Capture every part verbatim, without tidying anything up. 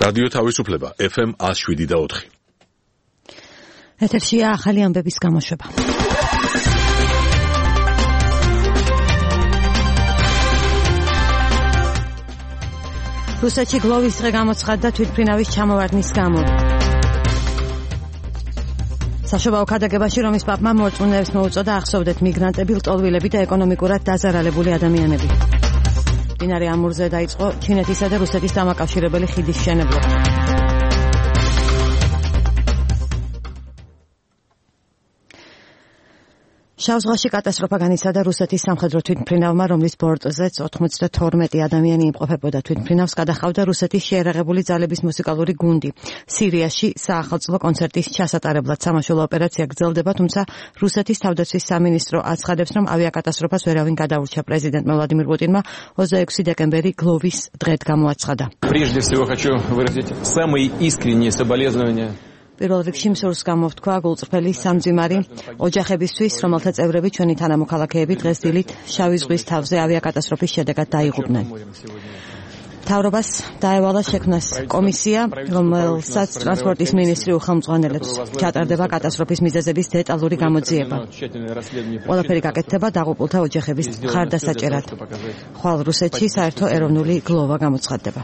რადიო თავისუფლება ეფ ემ one oh seven და four. ეთერშია ახალი ამბების გამოშვება. რუსეთში გლოვის დღე გამოცხადდა თვითმფრინავის ჩამოვარდნის გამო. საშობაო ქადაგებაში რომის პაპმა მორწმუნეებს მოუწოდა ახსოვდეთ მიგრანტები, ლტოლვილები და ეკონომიკურად დაზარალებული ადამიანები. მდინარე ამურზე დაიწყო ჩინეთისა და რუსეთის დამაკავშირებელი ხიდის მშენებლობა. შავ ზღვაში კატასტროფა განიცადა რუსეთის სამხედრო თვითმფრინავმა, რომლის ბორტზეც ოცდათორმეტი ადამიანი იმყოფებოდა. თვითმფრინავს გადაჰყავდა რუსეთის შეიარაღებული ძალების მუსიკალური გუნდი. სირიაში საახალწლო კონცერტის ჩასატარებლად სამაშველო ოპერაცია გრძელდება, თუმცა რუსეთის თავდაცვის სამინისტრო აცხადებს, რომ ავიაკატასტროფას ვერავინ გადაურჩა. პრეზიდენტმა ვლადიმირ პუტინმა ოცდაექვსი დეკემბერი გლოვის დღედ გამოაცხადა. Прежде всего хочу выразить самые искренние соболезнования. პირველ რიგში მსურს გამოვთქვა გულწრფელი სამძიმარი ოჯახებისთვის, რომელთა წევრები ჩვენი თანამოქალაქეები დღეს დილით შავი ზღვის თავზე ავიაკატასტროფის შედეგად დაიღუპნენ. მთავრობას დაევალა შექმნას კომისია, რომელსაც ტრანსპორტის მინისტრი უხელმძღვანელებს. ჩატარდება კატასტროფის მიზეზების დეტალური გამოძიება. ყველაფერი გაკეთდება დაღუპულთა ოჯახების მხარდასაჭერად. ხვალ რუსეთში საერთო ეროვნული გლოვა გამოცხადდება.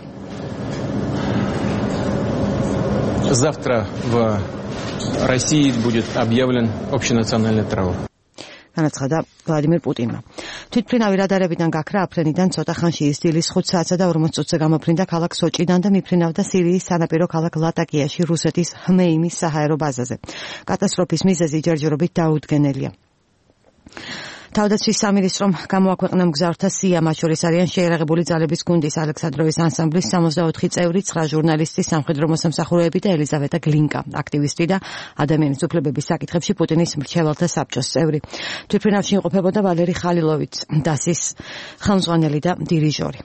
Завтра в России будет объявлен общенациональный траур. განაცხადა ვლადიმირ პუტინმა. თვითმფრინავი რადარებიდან გაქრა აფრენიდან ცოტა ხანში ისდილის ხუთ საათსა და ორმოც წუთზე გამოფრინდა ქალაქ სოჭიდან და მიფრინავდა სირიის სანაპირო ქალაქ ლატაკიაში რუსეთის ჰმეიმის საჰაერო ბაზაზე. კატასტროფის მიზეზი ჯერჯერობით დაუდგენელია. თავდაცვის სამინისტრომ გამოაქვეყნა მგზავრთა სია, მათ შორის არიან შეიარაღებული ძალების გუნდის ალექსანდროვის ანსამბლის სამოცდაოთხი წევრი, ცხრა ჟურნალისტი, სამხედრო მოსამსახურეები და ელიზავეტა გლინკა, აქტივისტი და ადამიანის უფლებების საკითხებში პუტინის მრჩეველთა საბჭოს წევრი. თვითმფრინავში იმყოფებოდა ვალერი ხალილოვიც, დასის ხელმძღვანელი და დირიჟორი.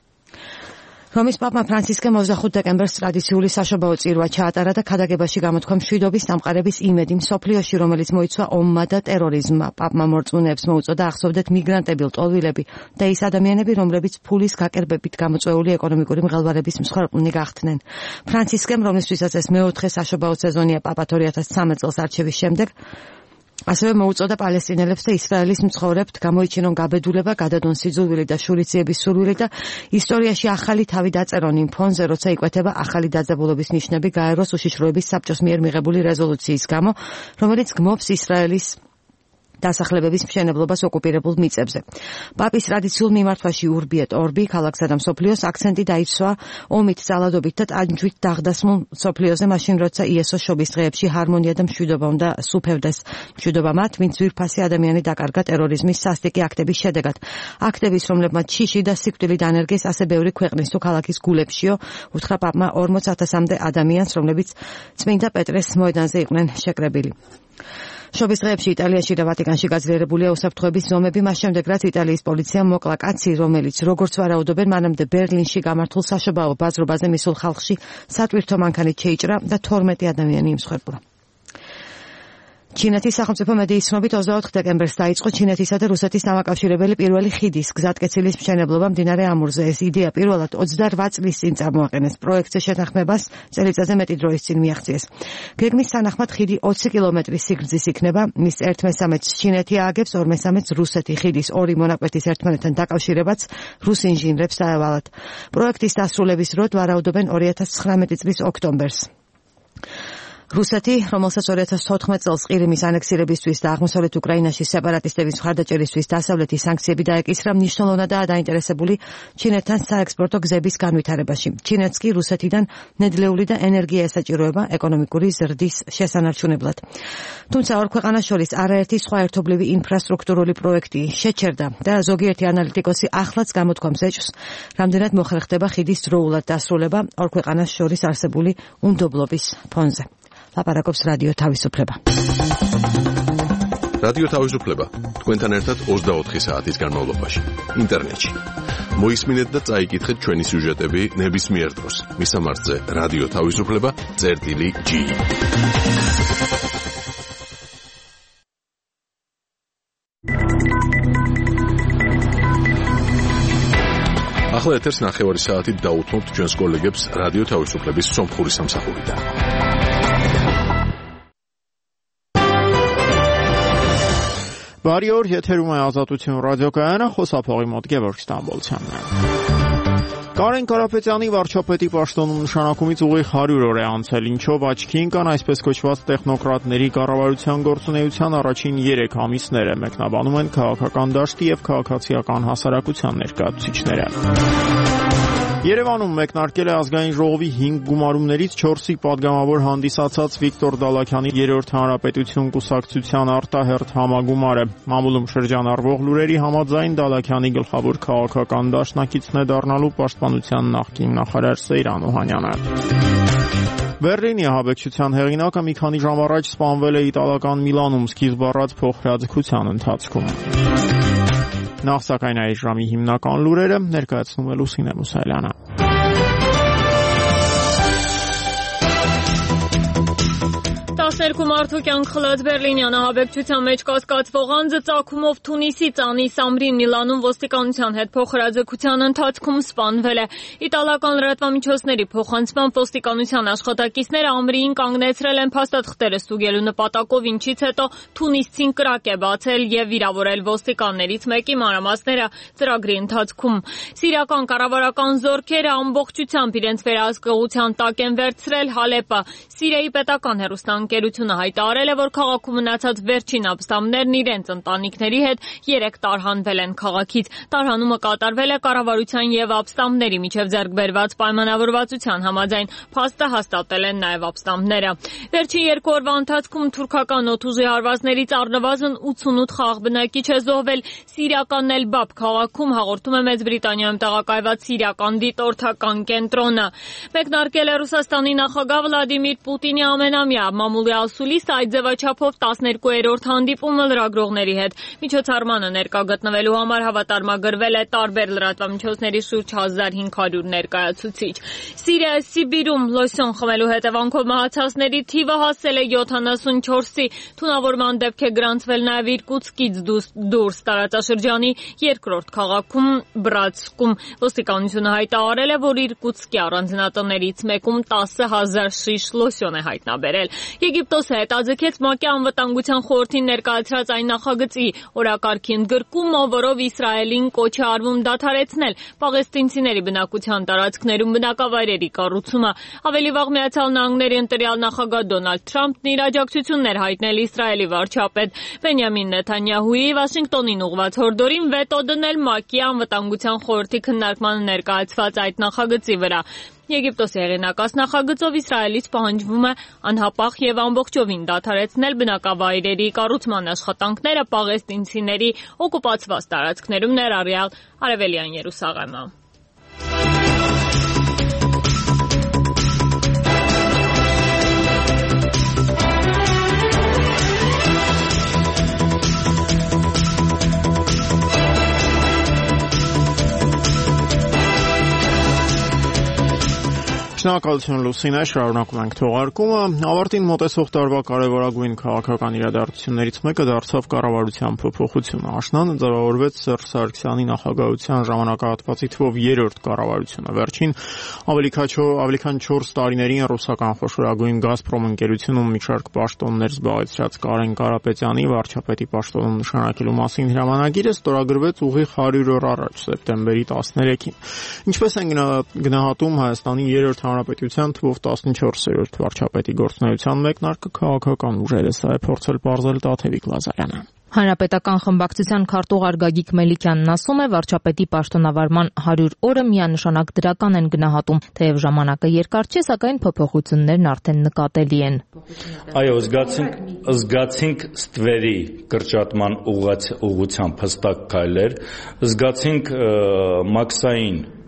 რომის პაპმა ფრანცისკემ ოცდახუთ დეკემბერს ტრადიციული საშობაო წირვა ჩაატარა და ქადაგებაში გამოთქვა მშვიდობის დამყარების იმედი მსოფლიოში, რომელიც მოიცვა ომმა და ტერორიზმმა. პაპმა მორწმუნეებს მოუწოდა ახსოვდეთ მიგრანტები, ლტოლვილები და ის ადამიანები, რომლებიც ფულის გაკერბებით გამოწვეული ეკონომიკური მღელვარების მსხვერპლნი გახდნენ. ფრანცისკემ, რომლისთვისაც ეს მეოთხე საშობაო სეზონია პაპად ორი ათას ცხრამეტ წელს არჩევის შემდეგ, ასევე მოუწოდა პალესტინელებს და ისრაელის მცხოვრებთ გამოიჩინონ გაბედულება, გადადონ სიძულვილი და შურიციების სურვილი და ისტორიაში ახალი თავი დაწერონ იმ ფონზე, როცა იკვეთება ახალი დაძაბულობის ნიშნები გაეროს უშიშროების საბჭოს მიერ მიღებული რეზოლუციის გამო, რომელიც გმობს ისრაელის დასახლებების მშენებლობას ოკუპირებულ მიწებზე. პაპის ტრადიციულ მიმართვაში Urbi et Orbi ქალაქსა და მსოფლიოს აქცენტი დაიცვა ომით, ძალადობით და ტანჯვით დაღდასმულ მსოფლიოზე, მაშინ როცა იესოს შობის დღეებში ჰარმონია და მშვიდობა უნდა სუფევდეს. მშვიდობა მათ, ვინც ძვირფასი ადამიანი დაკარგა ტერორიზმის სასტიკი აქტების შედეგად. აქტების, რომლებმაც შიში და სიკვდილი დანერგეს ასე ბევრი ქვეყნის თუ ქალაქის გულებშიო, უთხრა პაპმა ორმოც ათასამდე ადამიანს, რომლებიც წმინდა პეტრეს მოედანზე იყვნენ შეკრებილი. შობის დღეებში იტალიაში და ვატიკანში გაძლიერებულია უსაფრთხოების ზომები, მას შემდეგ რაც იტალიის პოლიციამ მოკლა კაცი, რომელიც როგორც ვარაუდობენ, მანამდე ბერლინში გამართულ საშობაო ბაზრობაზე მისულ ხალხში სატვირთო მანქანით შეიჭრა და თორმეტი ადამიანი იმსხვერპლა. ჩინეთის სახელმწიფო მედიის ცნობით ოცდაოთხ დეკემბერს დაიწყო ჩინეთისა და რუსეთის დამაკავშირებელი პირველი ხიდის გზატკეცილის მშენებლობა მდინარე ამურზე. ეს იდეა პირველად ოცდარვა წლის წინ წარმოაყენეს. პროექტზე შეთანხმებას წელიწადზე მეტი დროის წინ მიაღწიეს. გეგმის თანახმად ხიდი ოცი კილომეტრის სიგრძის იქნება. მის ერთ მესამედს ჩინეთი ააგებს, ორ მესამედს რუსეთი. ხიდის ორი მონაკვეთის ერთმანეთთან დაკავშირებაც რუს ინჟინრებს დაევალათ. პროექტის დასრულების დროდ ვარაუდობენ ორი ათას ცხრამეტი წლის ოქტომბერს. რუსეთი, რომელსაც ორი ათას თოთხმეტ წელს ყირიმის ანექსირებისთვის და აღმოსავლეთ უკრაინაში სეპარატისტების მხარდაჭერისთვის დასავლეთის სანქციები დაეკისრა, მნიშვნელოვნადაა დაინტერესებული ჩინეთთან საექსპორტო გზების განვითარებაში. ჩინეთს კი რუსეთიდან ნედლეული და ენერგია ესაჭიროება ეკონომიკური ზრდის შესანარჩუნებლად. თუმცა ორ ქვეყანას შორის არაერთი სხვა ერთობლივი ინფრასტრუქტურული პროექტი შეჩერდა და ზოგიერთი ანალიტიკოსი ახლაც გამოთქვამს ეჭვს, რამდენად მოხერხდება ხიდის დროულად დასრულება ორ ქვეყანას შორის არსებული უნდობლობის ფონზე. ლაპარაკობს რადიო თავისუფლება. რადიო თავისუფლება თქვენთან ერთად ოცდაოთხი საათის განმავლობაში ინტერნეტში. მოისმინეთ და წაიკითხეთ ჩვენი სიუჟეტები ნებისმიერ დროს. მისამართზე რადიო თავისუფლება წერტილი ჯი. ახლა ეთერს ნახევარი საათით დაუთმობთ ჩვენს კოლეგებს რადიო თავისუფლების სომხური სამსახურიდან. Բարի օր, եթերում է Ազատություն ռադիոկայանը, խոսափողի մոտ Գևորգ Ստամբոլցյանն է։ Կարեն Կարապետյանի վարչապետի պաշտոնում նշանակումից ուղիղ հարյուր օր է անցել, ինչով աչքի ընկան այսպես կոչված տեխնոկրատների կառավարության գործունեության առաջին երեք ամիսները, մեկնաբանում են քաղաքական դաշտի եւ քաղաքացիական հասարակության ներկայացուցիչները։ Երևանում մեկնարկել է ազգային ժողովի հինգ գումարումներից չորսի պատգամավոր հանդիսացած Վիկտոր Դալաքյանի երրորդ հանրապետություն կուսակցության արտահերթ համագումարը։ Մամուլում շրջանառվող լուրերի համաձայն Դալաքյանի գլխավոր քաղաքական դաշնակիցն է դառնալու պաշտպանության նախկին նախարար Սեյրան Օհանյանը։ Բերլինի ահաբեկչության հեղինակը մի քանի ժամ առաջ սպանվել է իտալական Միլանում սկիզբ առած փոխհրաձգության ընթացքում։ Նախ սակայն այս ժամի հիմնական լուրերը ներկայացնում է Լուսինե Մուսալյանը։ տասներկու մարդու կյանք խլած Բերլինյան ահաբեկչության մեջ կասկածվող անձը ծագումով Թունիսից Անիս Ամրին Միլանում ոստիկանության հետ փոխհրաձգության ընթացքում սպանվել է։ Իտալական լրատվամիջոցների փոխանցմամբ ոստիկանության աշխատակիցները Ամրիին կանգնեցրել են փաստաթղթերը ստուգելու նպատակով, ինչից հետո Թունիսցին կրակ է բացել եւ վիրավորել ոստիկաններից մեկի մանրամասները ծրագրի ընթացքում։ Սիրիական կառավարական զորքերը ամբողջությամբ իրենց վերահսկողության տակ են վերցրել Հալեպը։ Սիրիայի պետական հեռուստաընկերությունը հայտարարել է, որ քաղաքում մնացած վերջին ապստամբներն իրենց ընտանիքների հետ երեք տարհանվել են քաղաքից։ Տարհանումը կատարվել է կառավարության եւ ապստամբների միջև ձեռք բերված պայմանավորվածության համաձայն, փաստը հաստատել են նաեւ ապստամբները։ Վերջին երկու օրվա ընթացքում թուրքական օդուժի հարվածներից առնվազն ութսունութ խաղ բնակիչ է զոհվել։ Սիրիական Էլբաբ քաղաքում, հաղորդում է Մեծ Բրիտանիայում տեղակայված սիրիական դիտորդական կենտրոնը։ Մեկնարկել է Ռուսաստանի նախագահ Վլադիմիր Պուտինի ամենամյա մամուլի ասուլիստ այդ ձևաչափով տասներկուերորդ հանդիպումը լրագրողների հետ։ Միջոցառմանը ներկա գտնվելու համար հավատարմագրվել է տարբեր լրատվամիջոցների շուրջ հազար հինգ հարյուր ներկայացուցիչ։ Սիրիայի Սիբիրում լոսյոն խմելու հետևանքով մահացածների թիվը հասել է յոթանասունչորսի։ Թունավորման դեպք է գրանցվել նաև Իրկուտսկից դուրս տարածաշրջանի երկրորդ քաղաքում Բրատսկում։ Ոստիկանությունը հայտարարել է, որ Իրկուտսկի առանձնատներից մեկում տասը հազար շիշ լոսյոն է հայտնաբերել։ Եգիպտոսը հետաձգեց ՄԱԿ-ի անվտանգության խորհրդին ներկայացրած այն նախագծի օրակարգի ընդգրկումը, որով Իսրայելին կոչ է արվում դադարեցնել պաղեստինցիների բնակության տարածքներում բնակավայրերի կառուցումը։ Ավելի վաղ Միացյալ Նահանգների ընտրյալ նախագահ Դոնալդ Թրամփն իր աջակցություններ հայտնել Իսրայելի վարչապետ Բենյամին Նեթանյահուի Վաշինգտոնին ուղղված հորդորին վետո դնել ՄԱԿ-ի անվտանգության խորհրդի քննարկմանը ներկայացված այդ նախագծի վրա։ Եգիպտոսի հեղինակած նախագծով Իսրայելից պահանջվում է անհապաղ եւ ամբողջովին դադարեցնել բնակավայրերի կառուցման աշխատանքները պաղեստինցիների օկուպացված տարածքներում, ներառյալ Արևելյան Երուսաղեմը։ Շնորհակալություն Լուսինե, շարունակում ենք թողարկումը։ Ավարտին մոտեցող տարվա կարևորագույն քաղաքական իրադարձություններից մեկը դարձավ կառավարության փոփոխությունը։ Աշնանը ձևավորվեց Սերժ Սարգսյանի նախագահության ժամանակահատվածի թվով երրորդ կառավարությունը։ Վերջին ավելի ավելի քան չորս տարիներին ռուսական խոշորագույն Գազպրոմ ընկերությունում մի շարք պաշտոններ զբաղեցրած Կարեն Կարապետյանի վարչապետի պաշտոնում նշանակելու մասին հրամանագիրը ստորագրվեց ուղիղ հարյուր օր առաջ, սեպտեմբերի տասներեքին։ Ինչպես են գնահատում Հայաստանի երրորդ Հանրապետության թվով տասնչորսերորդ վարչապետի գործունեության մեկնարկը քաղաքական ուժերը, սա է փորձել պարզել Տաթևիկ Լազարյանը։ Հանրապետական խմբակցության քարտուղար Գագիկ Մելիքյանն ասում է, վարչապետի պաշտոնավարման հարյուր օրը միանշանակ դրական են գնահատում, թեև ժամանակը երկար չէ, սակայն փոփոխություններն արդեն նկատելի են։ Այո, զգացինք, զգացինք ստվերի կրճատման ուղղությամբ հստակ քայլեր, զգացինք մաքսային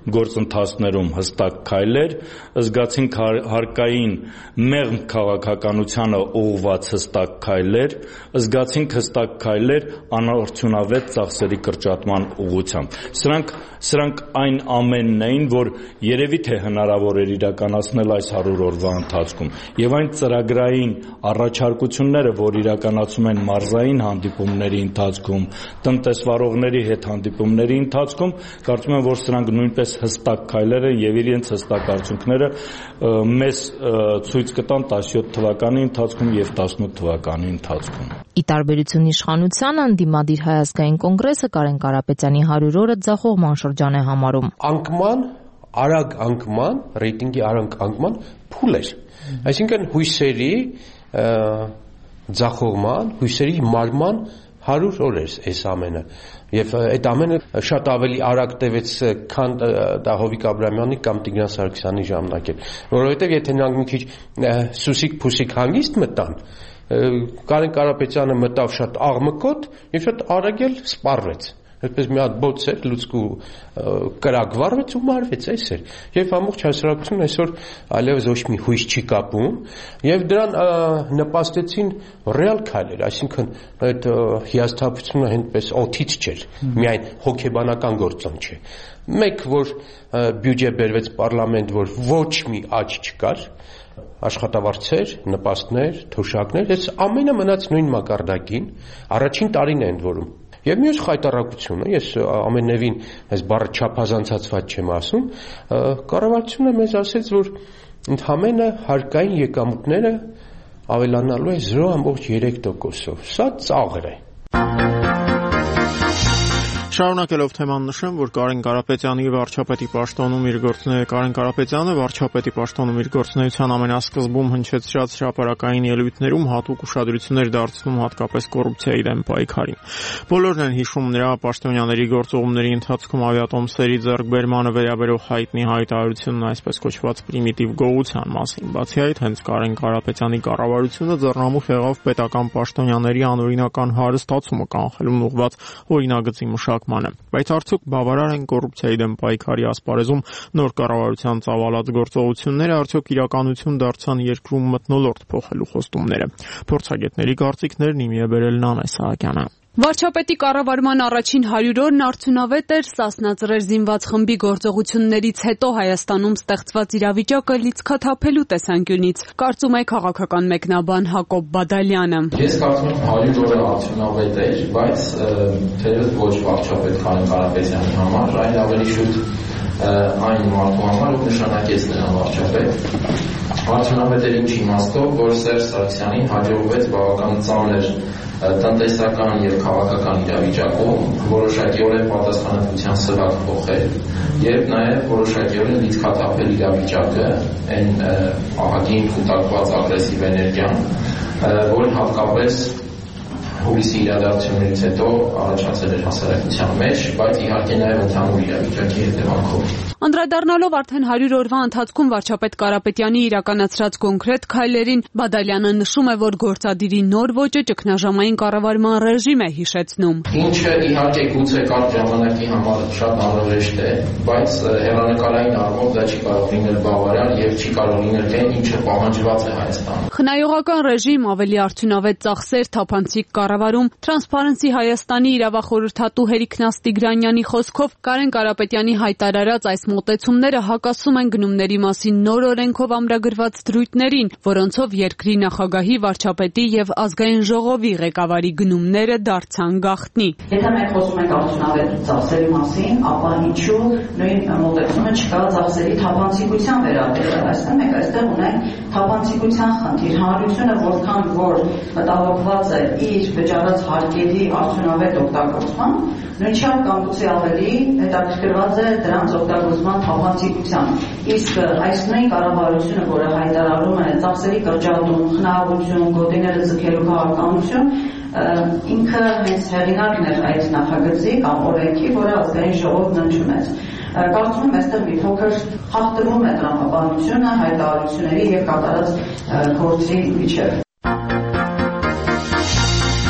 գործընթացներում հստակ քայլեր, զգացինք հարկային մեղմ քաղաքականությանը ուղղված հստակ քայլեր, զգացինք հստակ քայլեր անարդյունավետ ծախսերի կրճատման ուղղությամբ։ Սրանք սրանք այն ամենն էին, որ երևի թե հնարավոր էր իրականացնել այս հարյուր օրվա ընթացքում, եւ այն ծրագրային առաջարկությունները, որ իրականացում են մարզային հանդիպումների ընթացքում, տնտեսվարողների հետ հանդիպումների ընթացքում, կարծում եմ, որ սրանք նույնպես հստակ քայլեր են եւ իրենց հստակ արդյունքները մեզ ցույց կտան տասնյոթ թվականի ընթացքում եւ տասնութ թվականի ընթացքում։ Ի տարբերություն իշխանության, ընդդիմադիր Հայ ազգային կոնգրեսը Կարեն Կարապետյանի հարյուր օրը ձախողման շրջան է համարում։ Անկման, արագ անկման, ռեյտինգի արագ անկման փուլ էր։ Այսինքն հույսերի ձախողման, հույսերի մարման հարյուր օր էր այս ամենը։ Եվ այդ ամենը շատ ավելի արագ տևեց, քան դա Հովիկ Աբրահամյանի կամ Տիգրան Սարգսյանի ժամանակ էր։ Որովհետև եթե նրանք մի քիչ սուսիկ-փուսիկ հանգիստ մտան, Կարեն Կարապետյանը մտավ շատ աղմկոտ եւ շատ արագ էլ սպառվեց։ Այսպես մի հատ բոց էր, լուցկու կրակ վառվեց ու մարվեց, այս էր։ Եվ ամբողջ հասարակությունը այսօր այլևս ոչ մի հույս չի կապում, եւ դրան նպաստեցին ռեալ քայլեր, այսինքն այդ հիասթափությունը հենց օթից չէր, միայն հոգեբանական գործոն չէ։ Մեկ որ բյուջե բերվեց պարլամենտ, որ ոչ մի աճ չկար, աշխատավարձեր, նպաստներ, թոշակներ, այս ամենը մնաց նույն մակարդակին, առաջին տարին է ընդ որում։ Եվ մյուս խայտարակությունը, ես ամենևին այս բառը չափազանցացված չեմ ասում, կառավարությունը մեզ ասեց, որ ընդհանրապես հարկային եկամուտները ավելանալու է զրո բացի երեք տոկոսով։ Սա ծաղր է։ Շարունակելով թեման նշեմ, որ Կարեն Կարապետյանի վարչապետի պաշտոնում իր գործունեությունը Կարեն Կարապետյանը վարչապետի պաշտոնում իր գործունեության ամենասկզբում հնչեցրած հրապարակային ելույթներում հատուկ ուշադրություններ դարձնում հատկապես կոռուպցիայի դեմ պայքարին։ Բոլորն են հիշում նրա պաշտոնյաների գործողումների ընթացքում ավիատոմսերի ձեռքբերմանը վերաբերող հայտնի հայտարարությունն այսպես կոչված պրիմիտիվ գողության մասին։ Բացի այդ, հենց Կարեն Կարապետյանի կառավարությունը ձեռնամուխ եղավ պետական պաշտոնյաների անօրինական հարստացումը կանխելուն ուղղված օրինագծի մշակմանը։ Բայց արդյոք բավարար են կոռուպցիայի դեմ պայքարի ասպարեզում նոր կառավարության ծավալած գործողությունները, արդյոք իրականություն դարձան երկրում մթնոլորտ փոխելու խոստումները։ Փորձագետների կարծիքներն իմի է բերել Նանե Սահակյանը։ Վարչապետի կառավարման առաջին հարյուր օրն արդյունավետ էր Սասնաձրեր զինված խմբի գործողություններից հետո Հայաստանում ստեղծված իրավիճակը լիցքաթափելու տեսանկյունից, կարծում է քաղաքական մեկնաբան Հակոբ Բադալյանը։ Ես կարծում եմ հարյուր օրը արդյունավետ էր, բայց թերևս ոչ վարչապետ Կարեն Կարապետյանի համար, այլ ավելի շուտ այն մարդու համար, ով նշանակեց նրան վարչապետ։ Արդյունավետ էր ինչ իմաստով, որ Սերժ Սարգսյանին հաջողվեց բավական ծանր տնտեսական եւ քաղաքական իրավիճակում որոշակիորեն պատասխանատվության սվակ փոխել եւ նաեւ որոշակիորեն լիցքաթափել իրավիճակը այն ահագին կուտակված ագրեսիվ էներգիան, որ հատկապես հուլիսի իրադարձություններից հետո առաջացել էր հասարակության մեջ, բայց իհարկե նաեւ ընդհանուր իրավիճակի հետևանքով։ Անդրադառնալով արդեն հարյուր օրվա ընթացքում վարչապետ Կարապետյանի իրականացրած կոնկրետ քայլերին, Բադալյանը նշում է, որ գործադիրի նոր ոճը ճգնաժամային կառավարման ռեժիմ է հիշեցնում։ Ինչը իհարկե գուցե կարճ ժամանակի համար շատ անհրաժեշտ է, բայց հեռանկարային առումով դա չի կարող լինել բավարար եւ չի կարող լինել այն, ինչը պահանջված է Հայաստանում։ Խնայողական ռեժիմ, ավելի արդյունավետ ծախսեր, թափանցիկ կառավարում, Transparency Հայաստանի իրավախորհրդատու Հերիկ Նաստիգրանյանի խոսքով Կարեն Կարապետյանի հայտարարած այս մոտեցումները հակասում են գնումների մասին նոր օրենքով ամրագրված դրույթներին, որոնցով երկրի նախագահի, վարչապետի եւ ազգային ժողովի ղեկավարի գնումները դարձան գաղտնի։ Եթե մենք խոսում ենք արդյունավետ ծախսերի մասին, ապա ինչու նույն մոտեցումը չկա ծախսերի թափանցիկության վերաբերյալ։ Այստեղ մենք այստեղ ունենք թափանցիկության խնդիր։ Հանրությունը որքան որ մտահոգված է իր վճարած հարկերի արդյունավետ օգտագործման, նույնչափ կամ գուցե ավելի հետաքրքրված է դրանց օգտագործման թափանցիկությամբ։ Իսկ այս նույն կառավարությունը, որը հայտարարում է ծախսերի կրճատում, խնայողություն, գոտիները ձգելու քաղաքականություն, ինքը հենց հեղինակն էր այդ նախագծի կամ օրենքի, որը ազգային ժողովն ընդունեց։ Կարծում եմ, այստեղ մի փոքր խախտվում է տրամաբանությունը հայտարարությունների եւ կատարած գործի միջեւ։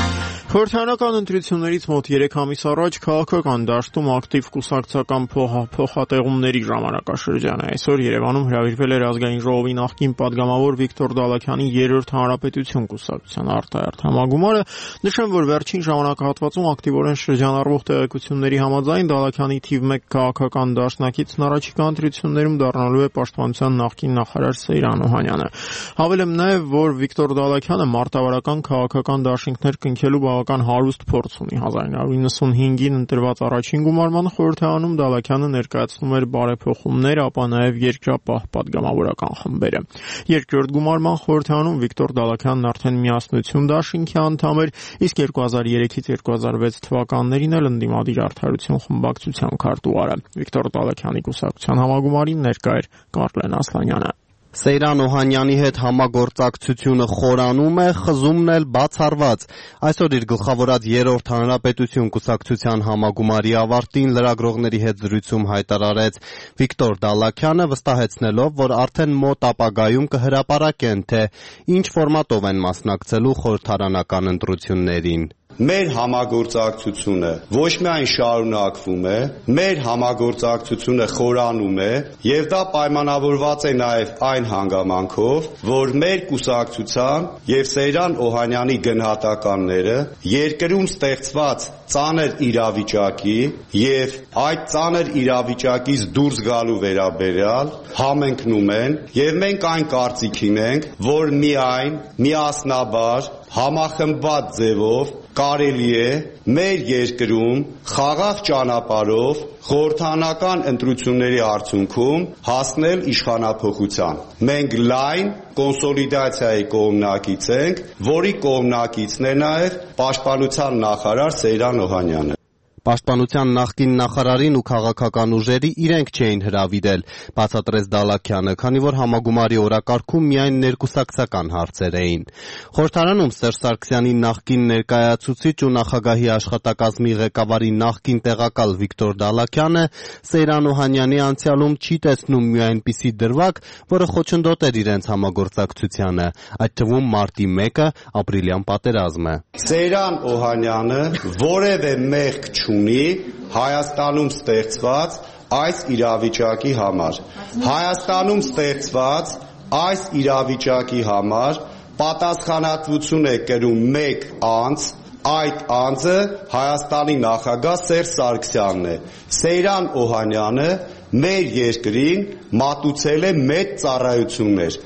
Խորհրդարանական ընտրություններից մոտ երեք ամիս առաջ քաղաքական դաշտում ակտիվ կուսակցական փոխատեղումների ժամանակաշրջան է։ Այսօր Երևանում հրավիրվել էր ազգային ժողովի նախկին падգամավոր Վիկտոր Դալաքյանի երրորդ հանրապետություն կուսակցության արտահերթ համագումարը։ Նշեմ, որ վերջին ժամանակահատվածում ակտիվորեն շրջանառվող տեղեկությունների համաձայն Դալաքյանի թիվ մեկ քաղաքական դաշնակիցն առաջիկա ընտրություններում դառնալու է պաշտպանության նախկին նախարար Սեյրան Օհանյանը։ Հավելեմ նաև, որ Վիկտոր Դալաքյանը մարտավարական քաղաքական դաշինքներ կնքելու բավական հարուստ փորձ ունի։ հազար նույնսուն հինգին ընտրված առաջին գումարման խորհրդարանում Դալաքյանը ներկայացնում էր բարեփոխումներ, ապա նաև երկրապահ падգամավորական խմբերը։ Երկրորդ գումարման խորհրդարանում Վիկտոր Դալաքյանն արդեն միասնություն դաշինքի անդամ էր, իսկ երկու հազար երեքից երկու հազար վեց թվականներին էլ ընդդիմադիր արդարություն խմբակցության քարտուղարը։ Վիկտոր Դալաքյանի կուսակցության համագումարին ներկա էր Կարլեն Ասլանյանը։ Սեյրան Օհանյանի հետ համագործակցությունը խորանում է, խզումն էլ բացառված։ Այսօր իր գլխավորած երրորդ հանրապետություն կուսակցության համագումարի ավարտին լրագրողների հետ զրույցում հայտարարեց Վիկտոր Դալաքյանը, վստահեցնելով, որ արդեն մոտ ապագայում կհրապարակեն, թե ինչ ֆորմատով են մասնակցելու խորհրդարանական ընտրություններին։ Մեր համագործակցությունը ոչ միայն շարունակվում է, մեր համագործակցությունը խորանում է, եւ դա պայմանավորված է նաեւ այն հանգամանքով, որ մեր կուսակցության եւ Սեյրան Օհանյանի գնահատականները երկրում ստեղծված ծանր իրավիճակի եւ այդ ծանր իրավիճակից դուրս գալու վերաբերյալ համընկնում են եւ մենք այն կարծիքին ենք, որ միայն միասնաբար համախմբված ձևով կարելի է մեր երկրում խաղաղ ճանապարհով խորհրդարանական ընտրությունների արդյունքում հասնել իշխանափոխության։ Մենք լայն կոնսոլիդացիայի կողմնակից ենք, որի կողմնակիցն է նաև պաշտպանության նախարար Սեյրան Օհանյանը։ Պաշտպանության նախկին նախարարին ու քաղաքական ուժերի իրենք չէին հրավիրել, բացատրեց Դալաքյանը, քանի որ համագումարի օրակարգում միայն ներկուսակցական հարցեր էին։ Խորհրդարանում Սերժ Սարգսյանի նախկին ներկայացուցիչ ու նախագահի աշխատակազմի ղեկավարի նախկին տեղակալ Վիկտոր Դալաքյանը Սեյրան Օհանյանի անցյալում չի տեսնում մի այնպիսի դրվագ, որը խոչընդոտ էր իրենց համագործակցությանը, այդ թվում մարտի մեկը ապրիլյան պատերազմը։ Սեյրան Օհանյանը որևէ մեղք չունի Հայաստանում ստեղծված այս իրավիճակի համար։ Հայաստանում ստեղծված այս իրավիճակի համար պատասխանատվություն է կրում մեկ անձ, այդ անձը Հայաստանի նախագահ Սերժ Սարգսյանն է։ Սեյրան Օհանյանը մեր երկրին մատուցել է մեծ ծառայություններ։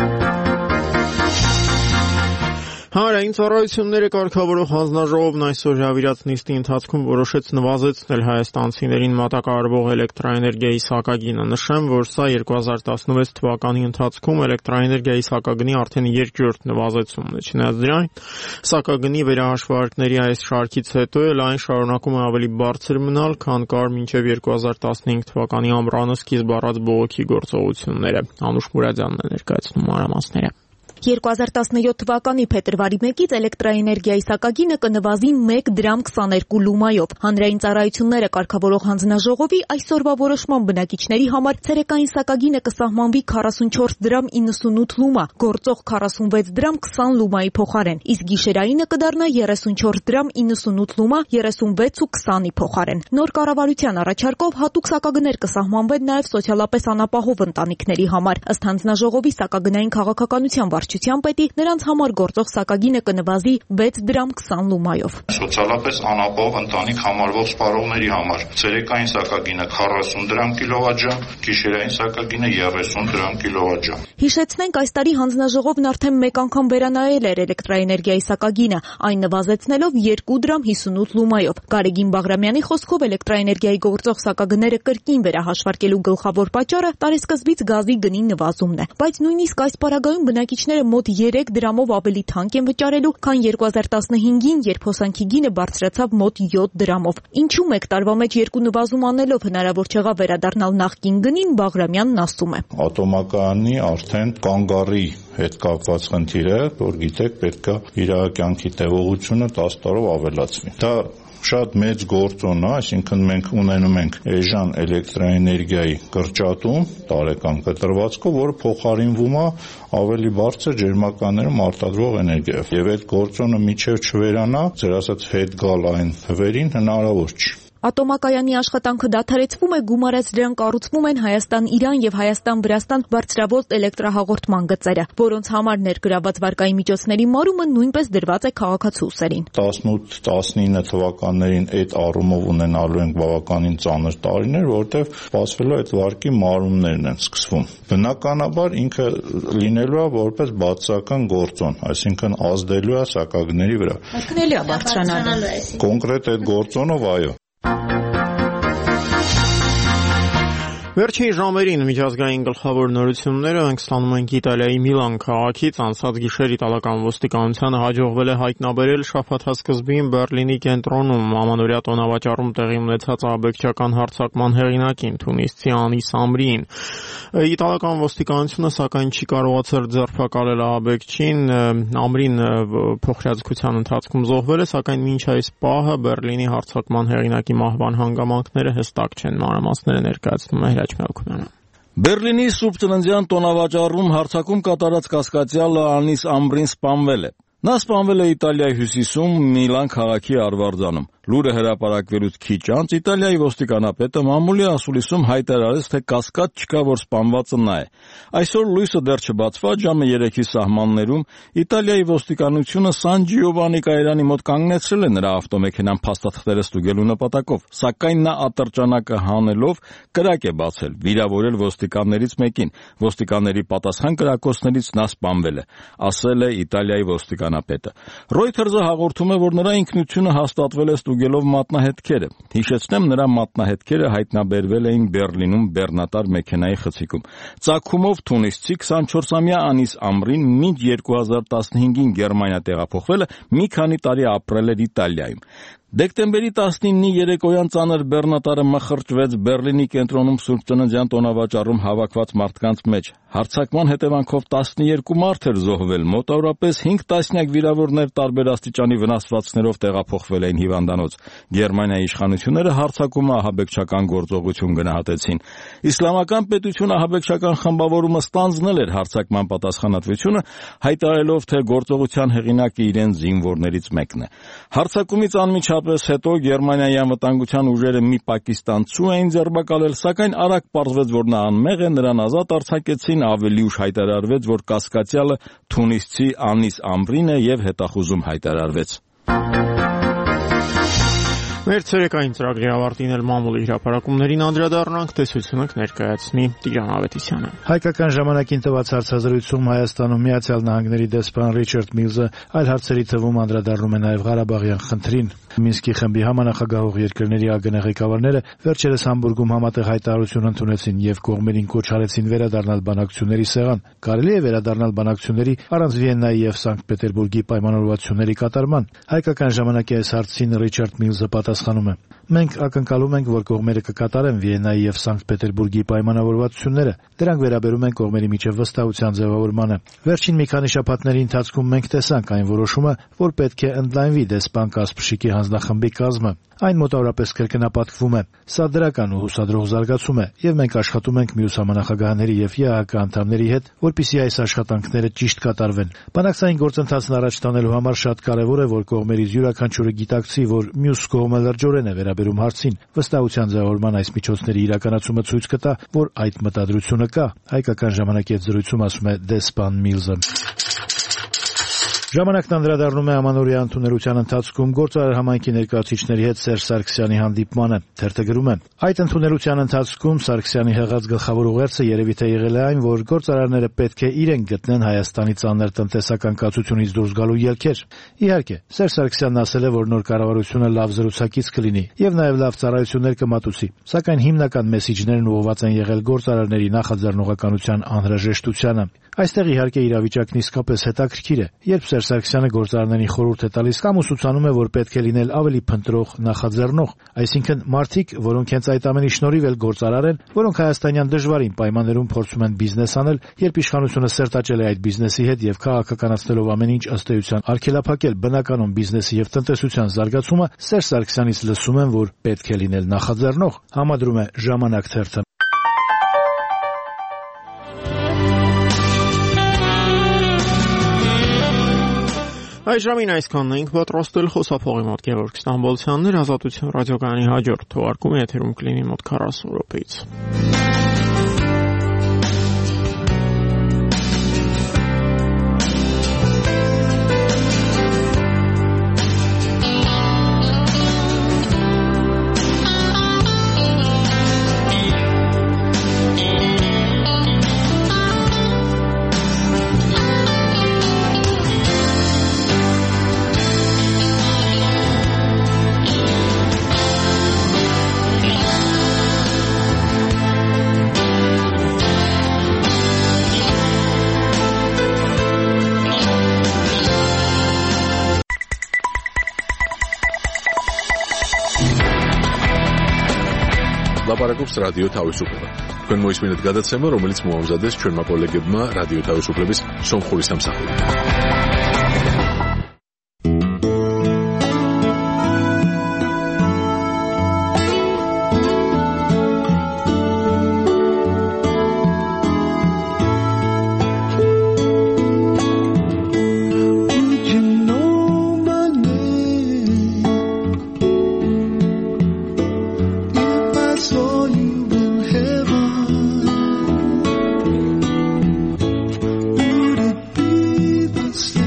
Հանրային ծառայությունները կարգավորող հանձնաժողովն այսօր հրավիրած նիստի ընթացքում որոշեց նվազեցնել հայաստանցիներին մատակարարվող էլեկտրաէներգիայի սակագինը։ Նշեմ, որ սա երկու հազար տասնվեց թվականի ընթացքում էլեկտրաէներգիայի սակագնի արդեն երկրորդ նվազեցումն է։ Չնայած դրան, սակագնի վերահաշվարկների այս շարքից հետո էլ այն շարունակում է ավելի բարձր մնալ, քան կար մինչև երկու հազար տասնհինգ թվականի ամռանը սկիզբ առած բողոքի գործողությունները։ Անուշ Մուրադյանն է ներկայացնում մանրամասները։ երկու հազար տասնյոթ թվականի փետրվարի մեկից էլեկտրաէներգիայի սակագինը կնվազի մեկ դրամ քսաներկու լումայով։ Հանրային ծառայությունները կարգավորող հանձնաժողովի այսօրվա որոշման բնակիչների համար ցերեկային սակագինը կսահմանվի քառասունչորս դրամ իննսունութ լումա, գործող քառասունվեց դրամ քսան լումայի փոխարեն, իսկ գիշերայինը կդառնա երեսունչորս դրամ իննսունութ լումա, երեսունվեց ու քսանի փոխարեն։ Նոր կառավարության առաջարկով հատուկ սակագներ կսահմանվեն նաև սոցիալապես անապահով ընտանիքների համար։ Ըստ հանձնաժողովի սակագնային քաղաքականության վարչության պետի, նրանց համար գործող սակագինը կնվազի վեց դրամ քսան լումայով։ Սոցիալապես անապահով ընտանիք համարվող սպառողների համար ցերեկային սակագինը քառասուն դրամ կիլովատժամ, գիշերային սակագինը երեսուն դրամ կիլովատժամ։ Հիշեցնենք, այս տարի հանձնաժողովն արդեն մեկ անգամ վերանայել էր էլեկտրաէներգիայի սակագինը, այն նվազեցնելով երկու դրամ հիսունութ լումայով։ Գարեգին Բաղրամյանի խոսքով էլեկտրաէներգիայի գործող սակագները կրկին վերահաշվարկելու գլխավոր պատճառը տարեսկզբից գազի գնի նվազումն է, բայց նույնիսկ այս պարագայում բնակիչները մոտ երեք դրամով ավելի թանկ են վճարելու, քան երկու հազար տասնհինգին, երբ հոսանքի գինը բարձրացավ մոտ յոթ դրամով։ Ինչու մեկ տարվա մեջ երկու նվազում անելով հնարավոր չեղավ վերադառնալ նախկին գնին, Բաղրամյանն ասում է։ Ատոմակայանի արդեն կանգառի հետ կապված խնդիր է, որ գիտեք, պետք է իր կյանքի տևողությունը տասը տարով ավելացվի։ Դա շատ մեծ գործոն է, այսինքն մենք ունենում ենք էժան էլեկտրաէներգիայի կրճատում տարեկան կտրվածքով, որը փոխարինվում է ավելի բարձր ջերմականներում արտադրող էներգիայով։ Եվ այդ գործոնը միջև չվերանա, ձեր ասած հետ գալ այն թվերին հնարավոր չի։ Ատոմակայանի աշխատանքը դադարեցվում է, գումարած դրան կառուցվում են Հայաստան-Իրան եւ Հայաստան-Վրաստան բարձրավոլտ էլեկտրահաղորդման գծերը, որոնց համար ներգրաված վարկային միջոցների մարումը նույնպես դրված է քաղաքացու ուսերին։ տասնութ տասնինը թվականներին այդ առումով ունենալու ենք բավականին ծանր տարիներ, որտեղ սպասվելու է այդ վարկի մարումներն են սկսվում։ Բնականաբար ինքը լինելու է որպես բացասական գործոն, այսինքն ազդելու է սակագների վրա։ Այսինքն էլի է բարձրանալու։ Կոնկրետ այդ գործոնով այո։ Վերջին ժամերին միջազգային գլխավոր նորությունները մենք ստանում ենք Իտալիայի Միլան քաղաքից։ Անցած գիշեր իտալական ոստիկանությանը հաջողվել է հայտնաբերել շաբաթասկզբին Բեռլինի կենտրոնում ամանորյա տոնավաճառում տեղի ունեցած ահաբեկչական հարձակման հեղինակին թունիսցի Անիս Ամրիին։ Իտալական ոստիկանությունը սակայն չի կարողացել ձերբակալել ահաբեկչին։ Ամրին փոխհրաձգության ընթացքում զոհվել է, սակայն մինչ այս պահը Բեռլինի հարձակման հեղինակի մահվան հանգամանքները հստակ չեն։ Մանրամասները ներկայացնում է Բեռլինի Սուրբ Ծննդյան տոնավաճառում հարձակում կատարած կասկածյալը Անիս Ամրին սպանվել է։ Նա սպանվել է Իտալիայի հյուսիսում Միլան քաղաքի արվարձանում։ Լուրը հրապարակվելուց քիչ անց Իտալիայի ոստիկանապետը մամուլի ասուլիսում հայտարարեց, թե կասկած չկա, որ սպանվածը նա է։ Այսօր լույսը դեռ չբացված ժամը երեքի սահմաններում Իտալիայի ոստիկանությունը Սան Ջիովանի կայարանի մոտ կանգնեցրել է նրա ավտոմեքենան փաստաթղթերը ստուգելու նպատակով, սակայն նա ատրճանակը հանելով կրակ է բացել, վիրավորել ոստիկաններից մեկին։ Ոստիկանների պատասխան կրակոցներից նա սպանվել է, ասել է Իտալիայի ոստիկանապետը։ Reuters-ը հաղորդում է, որ նրա ինքնությունը հաստատվել է ստուգելով մատնահետքերը։ Հիշեցնեմ, նրա մատնահետքերը հայտնաբերվել էին Բեռլինում բեռնատար մեքենայի խցիկում։ Ծագումով թունիսցի քսանչորսամյա Անիս Ամրին մինչ երկու հազար տասնհինգին Գերմանիա տեղափոխվել է, մի քանի տարի ապրել էր Իտալիայում։ Դեկտեմբերի տասնինի երեկոյան ծանր բեռնատարը մխրճվեց Բեռլինի կենտրոնում Սուրբ Ծննդյան տոնավաճառում հավաքված մարդկանց մեջ։ Հարձակման հետևանքով տասնյոթ մարդ էր զոհվել, մոտավորապես հինգ տասնյակ վիրավորներ տարբեր աստիճանի վնասվածքներով տեղափոխվել էին հիվանդանոց։ Գերմանիայի իշխանությունները հարձակումը ահաբեկչական գործողություն գնահատեցին։ Իսլամական պետությունը ահաբեկչական խմբավորումը ստանձնել էր հարձակման պատասխանատվությունը, հայտարարելով, թե գործողության հեղինակը իրեն զինվորներից մեկն է։ Հարձակումից անմիջապես հետո Գերմանիայի անվտանգության ուժերը մի պակիստանցու էին ձերբակալել, սակայն արագ պարզվեց, որ նա անմեղ է, նրան ազատ արձակեցին, ավելի ուշ հայտարարվեց, որ կասկածյալը թունիսցի Անիս Ամրին է եւ հետախուզում հայտարարվեց։ Մեր ցերեկային ծրագրի ավարտին էլ մամուլի հրապարակումներին անդրադառնանք, տեսությունը կներկայացնի Տիգրան Ավետիսյանը։ Հայկական ժամանակին տված հարցազրույցում Հայաստանում Միացյալ Նահանգների դեսպան Ռիչարդ Միլզը այլ հարցերի թվում անդրադառնում է նաև Ղարաբաղյան խնդրին։ Մինսկի խմբի համանախագահող երկրների ԱԳՆ ղեկավարները վերջերս Համբուրգում համատեղ հայտարարություն ընդունեցին եւ կողմերին կոչ արեցին վերադառնալ բանակցությունների սեղան։ Կարելի է վերադառնալ բանակցությունների առանց Վիեննայի եւ Սանկտ Պետերբուրգի պայմանավորվածությունների կատարման։ Հայկական ժամանակի այս հարցին Ռիչարդ Միլզը պատասխանում է. Մենք ակնկալում ենք, որ կողմերը կկատարեն Վիեննայի եւ Սանկտ Պետերբուրգի պայմանավորվածությունները։ Դրանք վերաբերում են կողմերի միջև վստահության ձևավորմանը։ Վերջին մի քանի շաբաթների ընթացքում մենք տեսանք այն որոշումը, որ պետք է ընդլայնվի դեսպան Կասպրշիկի հանձնախմբի կազմը։ Այն մոտավորապես կրկնապատկվում է։ Սա դրական ու հուսադրող զարգացում է, եւ մենք աշխատում ենք մյուս համանախագահների եւ ԵԱՀԿ անդամների հետ, որպեսզի այս աշխատանքները ճիշտ կատարվեն։ Բանակցային գործընթացն առաջ տանելու համար շատ կարեւոր է, որ կողմերից յուրաքանչյուրը գիտակցի, որ մյուս կողմը լրջորեն է վերաբերում հարցին։ Վստահության ձևավորման այս միջոցների իրականացումը ցույց կտա, որ այդ մտադրությունը կա։ Հայկական ժամանակի հետ զրույցում ասում է դեսպան Միլզը։ Ժամանակն անդրադառնում է ամանորյա ընդունելության ընթացքում գործարար համայնքի ներկայացուցիչների հետ Սերժ Սարգսյանի հանդիպմանը։ Թերթը գրում է. այդ ընդունելության ընթացքում Սարգսյանի հղած գլխավոր ուղերձը երևի թե եղել է այն, որ գործարարները պետք է իրենք գտնեն Հայաստանի ծանր տնտեսական կացությունից դուրս գալու ելքեր։ Իհարկե, Սերժ Սարգսյանն ասել է, որ նոր կառավարությունը լավ զրուցակից կլինի եւ նաեւ լավ ծառայություններ կմատուցի, սակայն հիմնական մեսիջներն ուղղված են եղել գործարարների նախաձեռնողականության անհրաժեշտությանը։ Այստեղ իհարկե իրավիճակն իսկապես հետաքրքիր է, երբ Սերժ Սերժ Սարգսյանը գործարաններին խորհուրդ է տալիս կամ ուսուցանում է, որ պետք է լինել ավելի փնտրող, նախաձեռնող, այսինքն մարդիկ, որոնք հենց այդ ամենի շնորհիվ էլ գործարար են, որոնք հայաստանյան դժվարին պայմաններում փորձում են բիզնես անել, երբ իշխանությունը սերտաճել է այդ բիզնեսի հետ եւ քաղաքականացնելով ամեն ինչ ըստ էության արգելափակել բնականում բիզնեսի եւ տնտեսության զարգացումը, Սերժ Սարգսյանից լսում են, որ պետք է լինել նախաձեռնող, համադրում է Ժամանակ թերթը։ Այս ժամին այսքանն ենք պատրաստել խոսափողի մոտ Գևորգ Ստամբոլցյանն էր, Ազատություն ռադիոկայանի հաջորդ թողարկումը եթերում կլինի մոտ քառասուն րոպեից։ ლაპარაკობს რადიო თავისუფლება. თქვენ მოისმინეთ გადაცემა, რომელიც მოამზადეს ჩვენმა კოლეგებმა რადიო თავისუფლების სომხური სამსახურით. Stay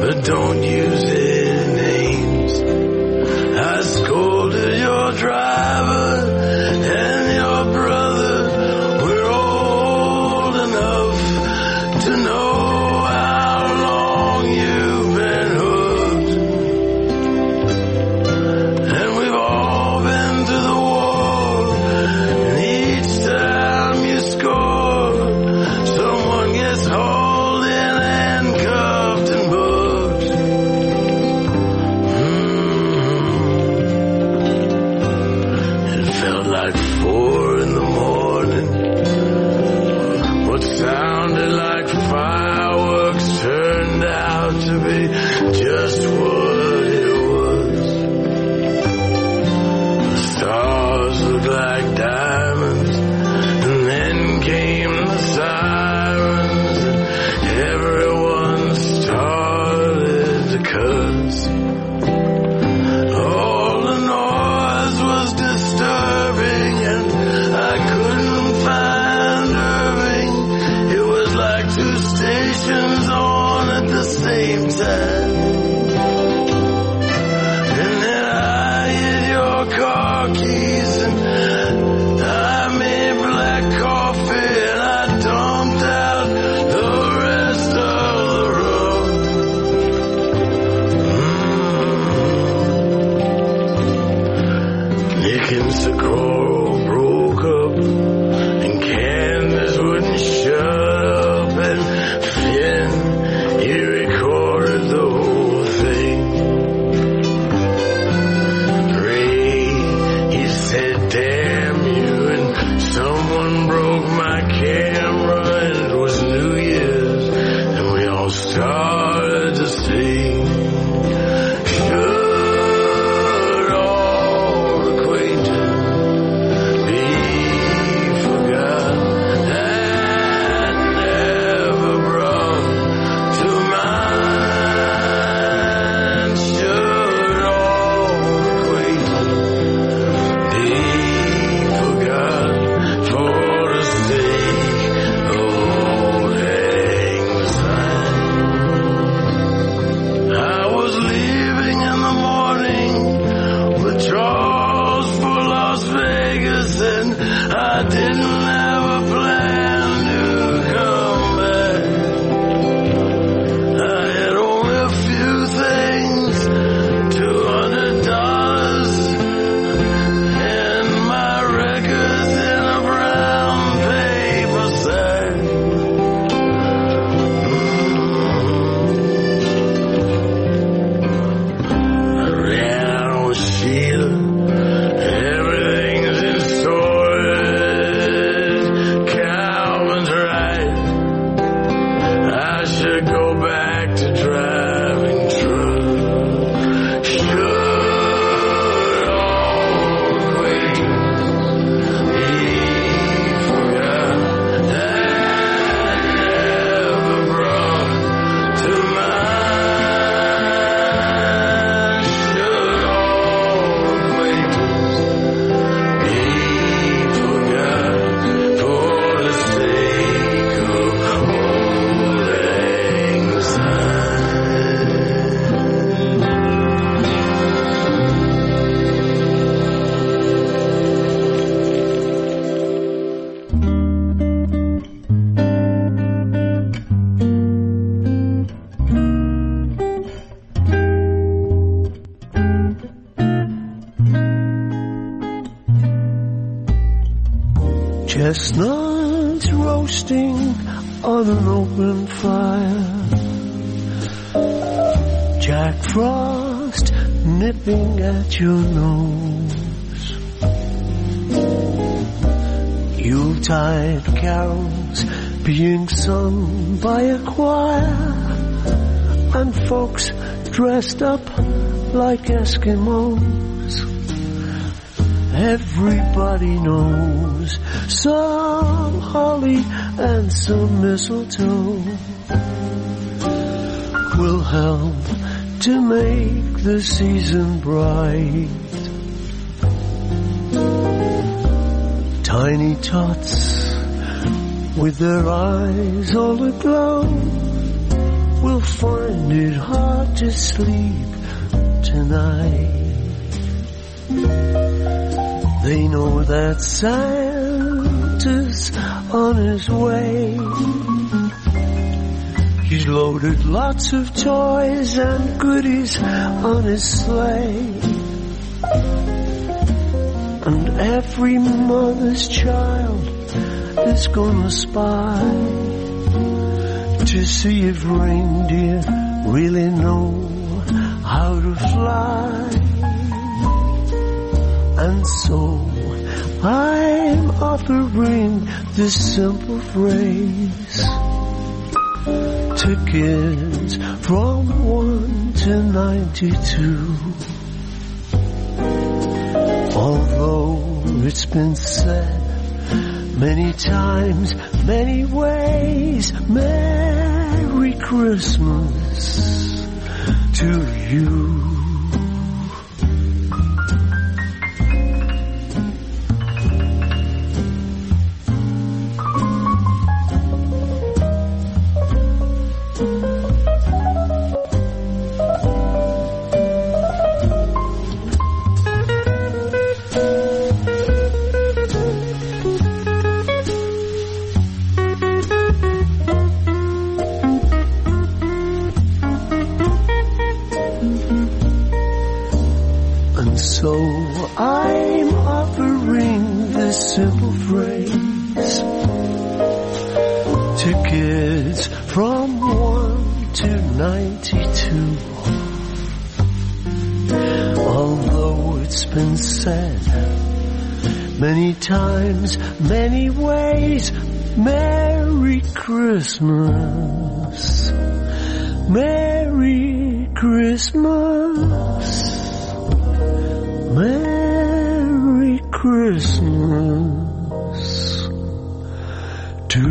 but don't use any names. I scolded your driver and your brother. We're old enough to know how long you've been hooked. And we've all been to the war, and each time you score, someone gets hauled in and cuffed and booked. Mm-hmm. It felt like four in the morning. What sounded like fireworks turned out to be just what it was. The stars looked like diamonds, and then came the sirens, and everyone started to cuss. All the noise was disturbing, and I couldn't find Irving. It was like two stations on at the same time. And then I hit your car keys, and I made black coffee, and I dumped out the rest of the road. Mm. Nick and Socorro broke up, and Candace wouldn't shut up, and Finn, he recorded the whole thing. Ray, he said, damn you, and someone broke my camera, and it was New Year's, and we all started to sing. Should all acquaintance be forgot and never brought to mind? Should all acquaintance be forgot for the sake of old lang syne? I was leaving in the morning with Charles for Las Vegas, and I didn't have a plan to come back. I had only a few things, two hundred dollars, and my records in a brown paper sack. I ran out with Sheila. Everything's in storage. Calvin's right. I should go back to driving truck. Should all acquaintance be forgot and never brought to mind? Should all acquaintance be forgot for the sake of old lang syne? Chestnuts roasting on an open fire, Jack Frost nipping at your nose, Yuletide carols being sung by a choir, and folks dressed up like Eskimos. Everybody knows some holly and some mistletoe will help to make the season bright. Tiny tots with their eyes all aglow will find it hard to sleep tonight. They know that Santa's on his way. He's loaded lots of toys and goodies on his sleigh. And every mother's child is gonna spy to see if reindeer really know how to fly. And so I'm offering this simple phrase to kids from one to ninety-two. Although it's been said many times, many ways, Merry Christmas to you. So I'm offering this simple phrase to kids from one to ninety-two. Although it's been said many times, many ways, Merry Christmas, Merry Christmas. Merry Christmas to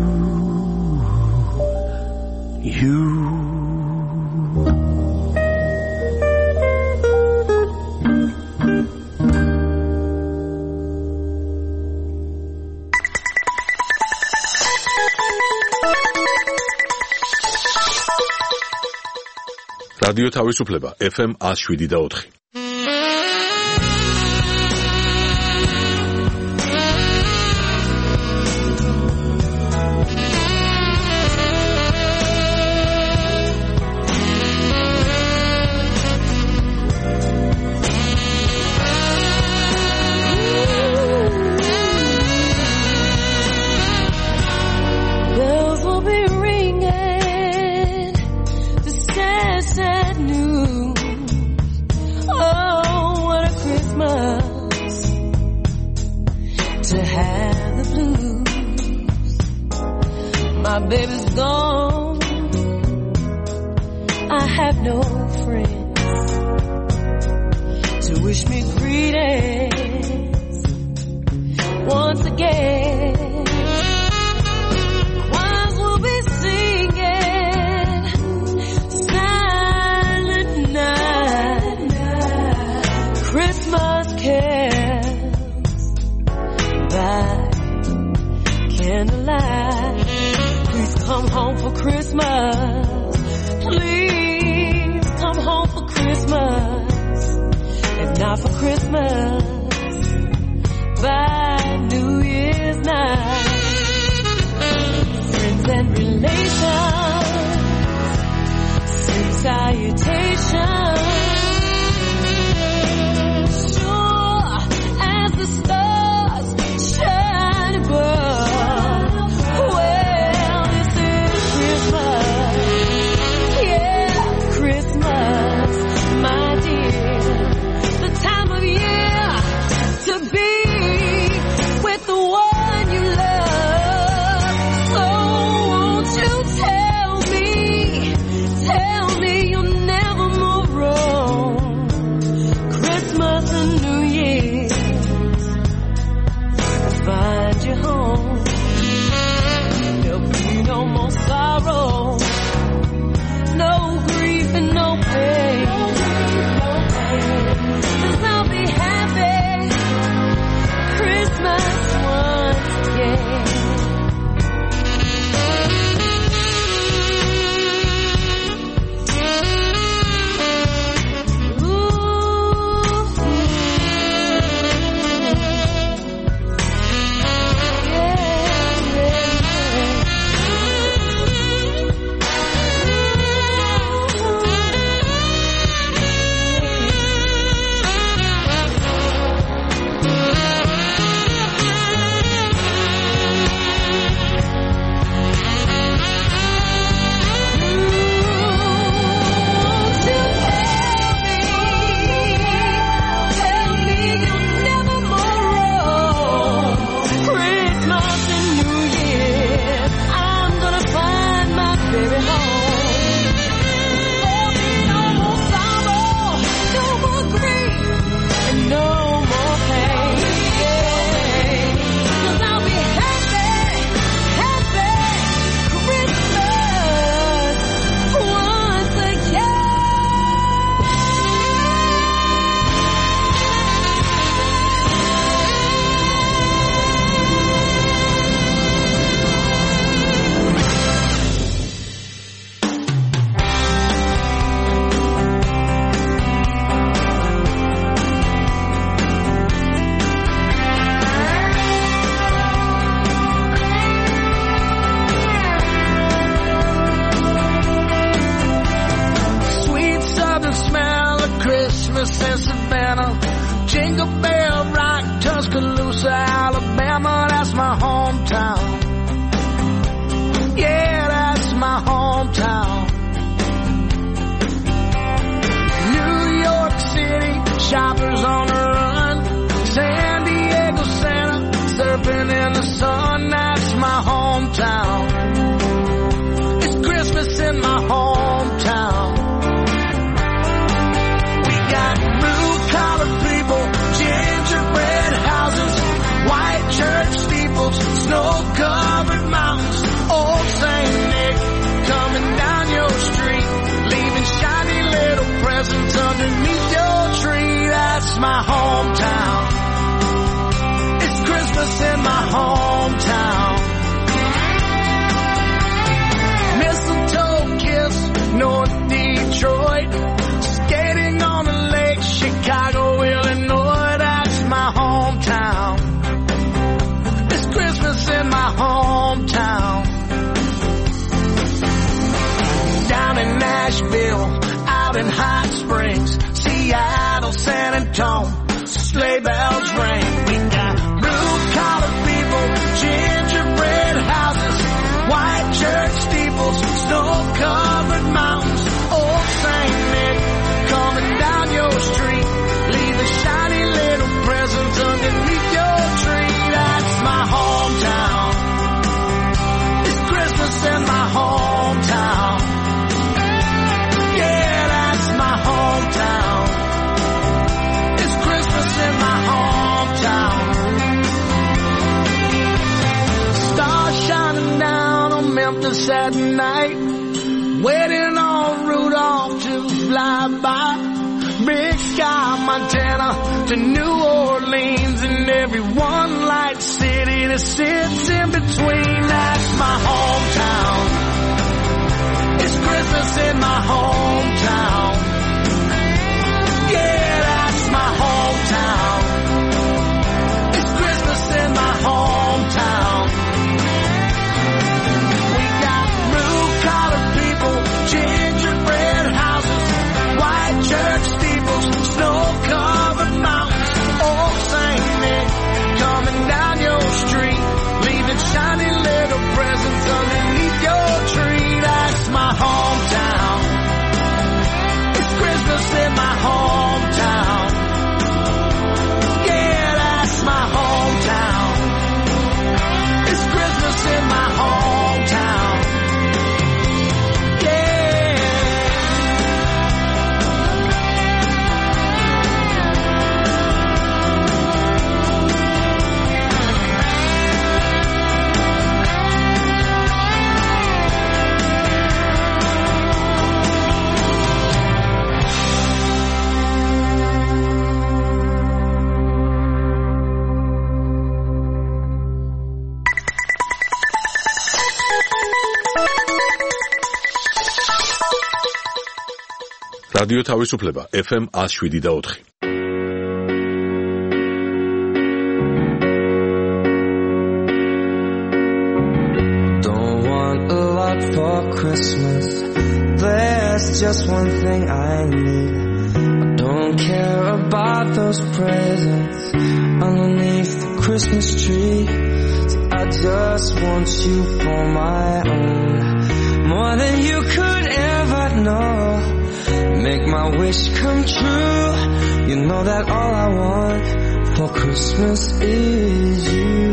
you. რადიო თავისუფლება ეფ ემ one oh seven და four. My baby's gone, I have no friends to wish me greetings once again. Choirs will be singing Silent Night, Christmas carols by candlelight. Come home for Christmas. Please come home for Christmas. If not for Christmas, by New Year's night. Friends and relations send salutations. Sure as the stars shine above. Tell me you'll never move Christmas in Savannah, Jingle Bell Rock, Tuscaloosa, Alabama, that's my hometown. Yeah, that's my hometown. New York City, shoppers on the run. San Diego, Santa, surfing in the sun, that's my hometown. It's Christmas in my hometown. We got blue-collar people, gingerbread houses, white church steeples, snow-covered mountains, old Saint Nick coming down your street, leaving shiny little presents underneath your tree. That's my hometown. It's Christmas in my hometown. Mistletoe Kiss, North Detroit, skating on the lake, Chicago, Illinois, that's my hometown. It's Christmas in my hometown. Down in Nashville, out in Hot Springs, Seattle, San Antonio, sleigh bells ring. We got blue-collar people, gingerbread houses, white church steeples, snow-covered mountains, old Saint Nick coming down your street, leaving shiny little presents underneath your tree. That's my hometown. It's Christmas in my hometown. Yeah, that's my hometown. It's Christmas in my hometown. Stars shining down on Memphis at night, waiting on Rudolph to fly by. Big Sky, Montana to New Orleans, and every one light city that sits in between. That's my hometown. It's Christmas in my hometown. Yeah, that's my hometown. It's Christmas in my hometown. We got blue-collar people, gingerbread houses, white church steeples, snow-covered mountains, old Saint Nick coming down your street, leaving shiny little presents underneath your tree. That's my hometown. It's Christmas in my hometown. Yeah, that's my hometown. It's Christmas in my hometown. Yeah. რადიო თავისუფლება ეფ ემ one oh seven და four. Don't want a lot for Christmas. There's just one thing I need. I don't care about those presents underneath the Christmas tree. See, I just want you for my own, more than you could ever know. Make my wish come true. You know that all I want for Christmas is you.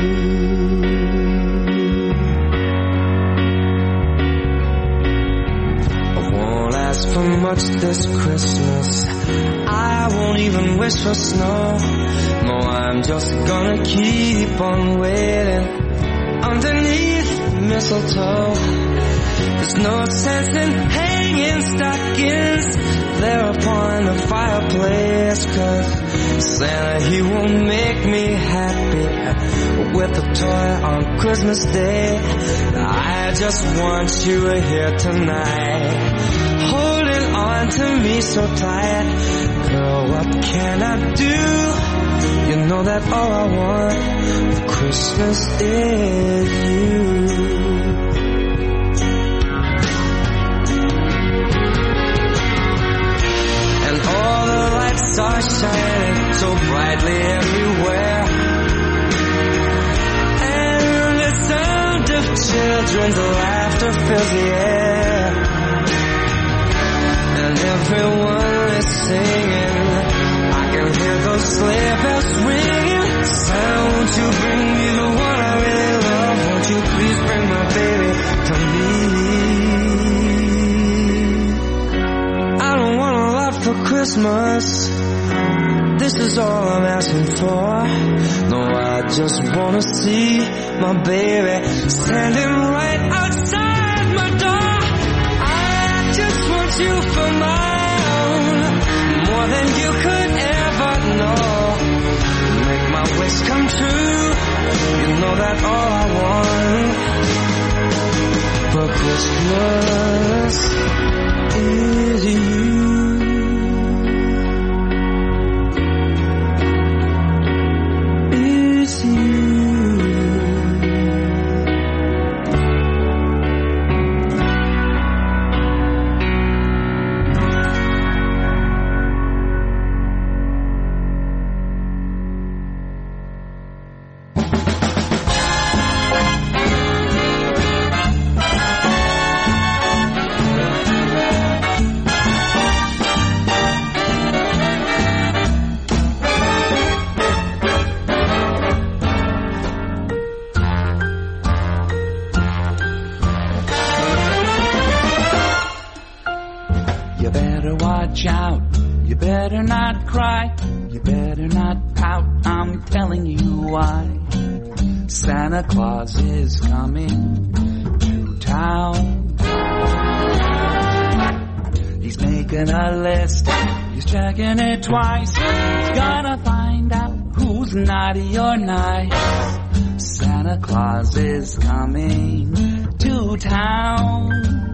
I won't ask for much this Christmas. I won't even wish for snow. No, I'm just gonna keep on waiting underneath mistletoe. There's no sense in hanging stockings there upon the fireplace, 'cause Santa, he won't make me happy with a toy on Christmas Day. I just want you here tonight, holding on to me so tight. Girl, what can I do? You know that all I want for Christmas is you. And all the lights shining so brightly everywhere. And the sound of children's laughter fills the air. And everyone is singing. I can hear those sleigh bells ringing. Santa, won't you bring me the one I really love? Won't you please bring my baby to me? I don't want a lot for Christmas. This is all I'm asking for. No, I just wanna see my baby standing right outside my door. I just want you for my own, more than you could ever know. Make my wish come true. You know that all I want for Christmas is you. Santa Claus is coming to town. He's making a list, he's checking it twice. He's gonna find out who's naughty or nice. Santa Claus is coming to town.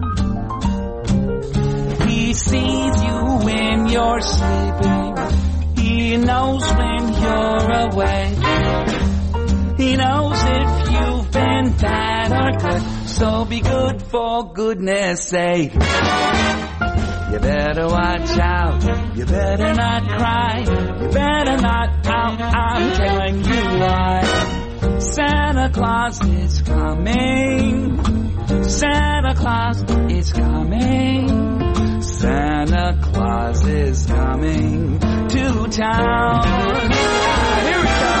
He sees you when you're sleeping. He knows when you're awake. He knows if you've been bad or good, so be good for goodness sake. You better watch out, you better not cry, you better not pout, I'm telling you why. Santa Claus is coming, Santa Claus is coming, Santa Claus is coming to town. Ah, here we go.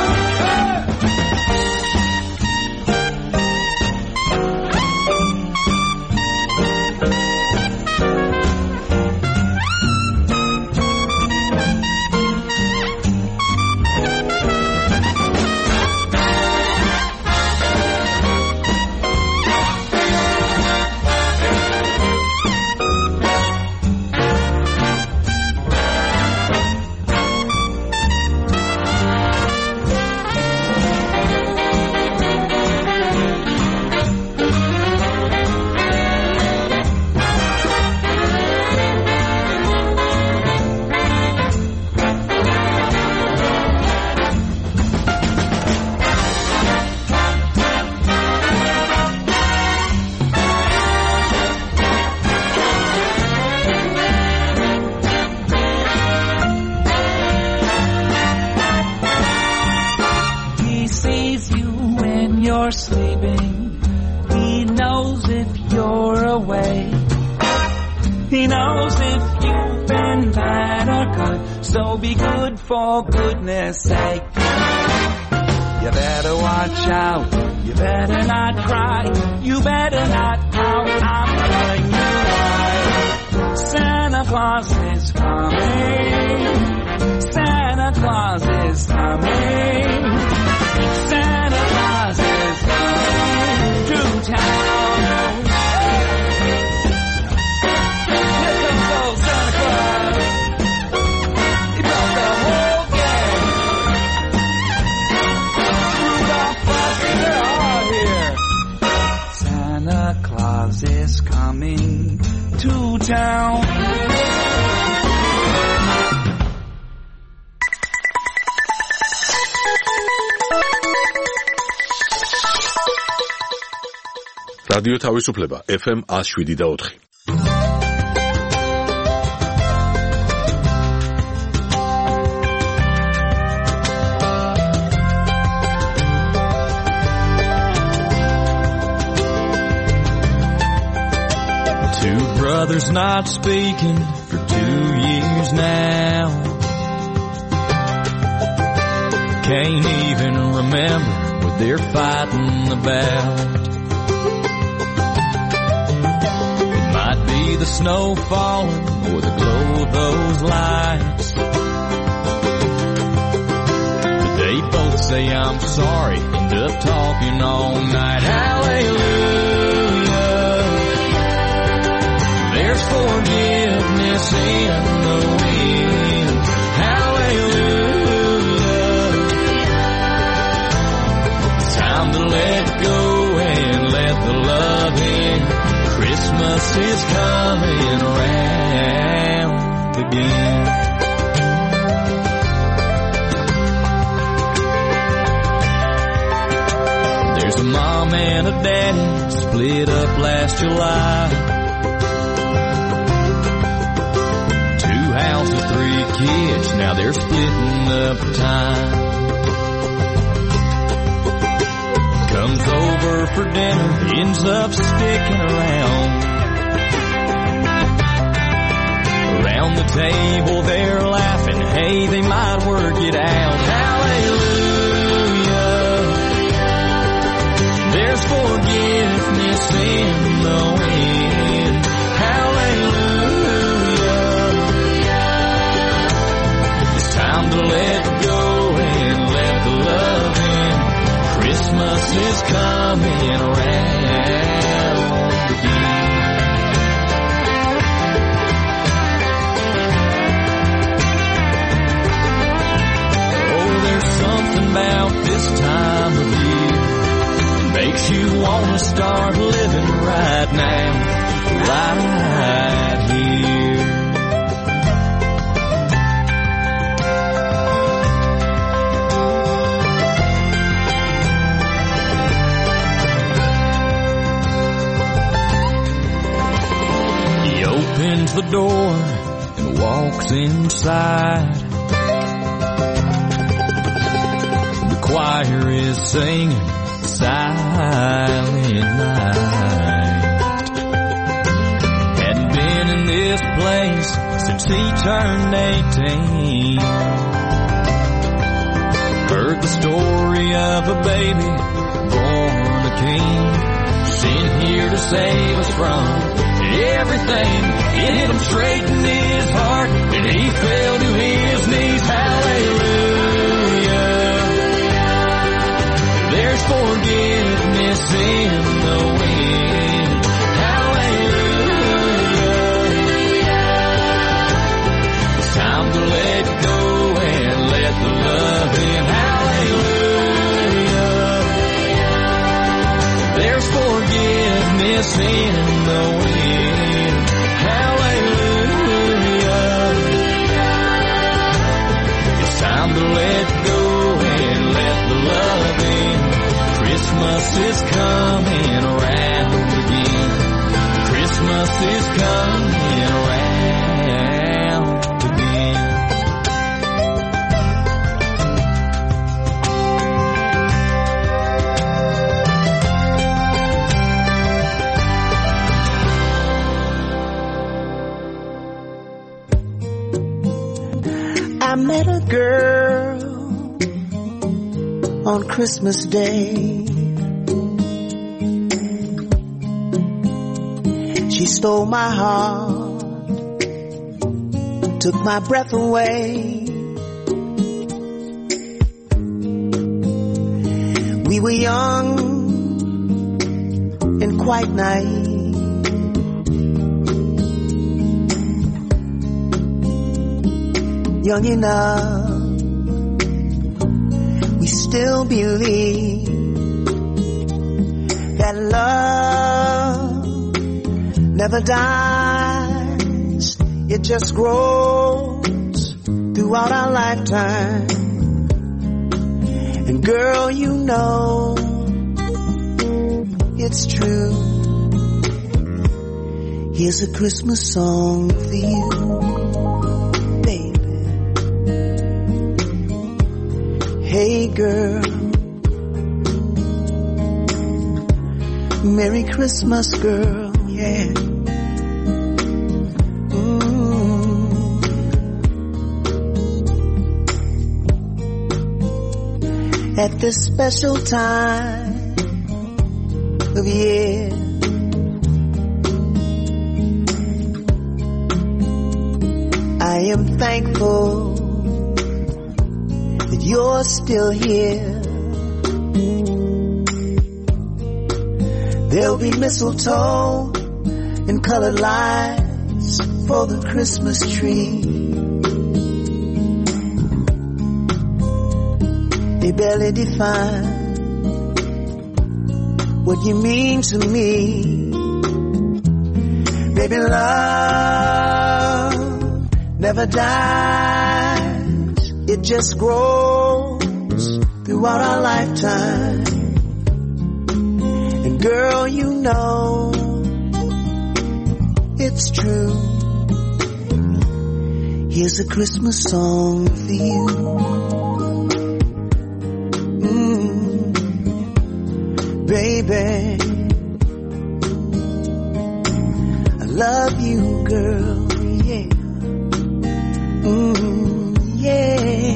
Sleeping. He knows if you're awake. He knows if you've been bad or good, so be good for goodness sake. You better watch out, you better not cry, you better not pout, I'm telling you why. Santa Claus is coming, Santa Claus is coming, Santa Claus is coming to town. Here comes old Santa Claus. He brought the whole gang. Rudolph, Frosty, they're all here. Santa Claus is coming to town. რადიო თავისუფლება ეფ ემ one oh seven და four. Mother's not speaking for two years now. Can't even remember what they're fighting about. It might be the snow falling or the glow of those lights. But they both say I'm sorry, end up talking all night. Hallelujah, there's forgiveness in the wind. Hallelujah, it's time to let go and let the love in. Christmas is coming around again. There's a mom and a daddy split up last July. Two houses, three kids, now they're splitting up time. Comes over for dinner, ends up sticking around. Around the table they're laughing, hey, they might work it out. Hallelujah, there's forgiveness in the wind. Hallelujah, it's time to let go and let the love in. Christmas is coming around again. Oh, there's something about this time of year that makes you want to start living right now, right here. Opens the door and walks inside. The choir is singing Silent Night. Hadn't been in this place since he turned eighteen. Heard the story of a baby born a king, sent here to save us from everything. It hit him straight in his heart and he fell to his knees. Hallelujah, there's forgiveness in the wind. Hallelujah, it's time to let go and let the love in. Hallelujah, there's forgiveness in the wind. Hallelujah, it's time to let go and let the love in. Christmas is coming around again. Christmas is coming around again. I met a girl on Christmas Day. She stole my heart, took my breath away. We were young and quite naive. Young enough, we still believe that love never dies. It just grows throughout our lifetime. And girl, you know it's true. Here's a Christmas song for you. Hey girl, Merry Christmas girl, yeah. at this special time of year. I am thankful that you're still here. There'll be mistletoe and colored lights for the Christmas tree. They barely define what you mean to me. Baby, love never dies. It just grows throughout our lifetime. And girl, you know it's true. Here's a Christmas song for you. Mm, baby, I love you, girl, yeah. Mm, yeah.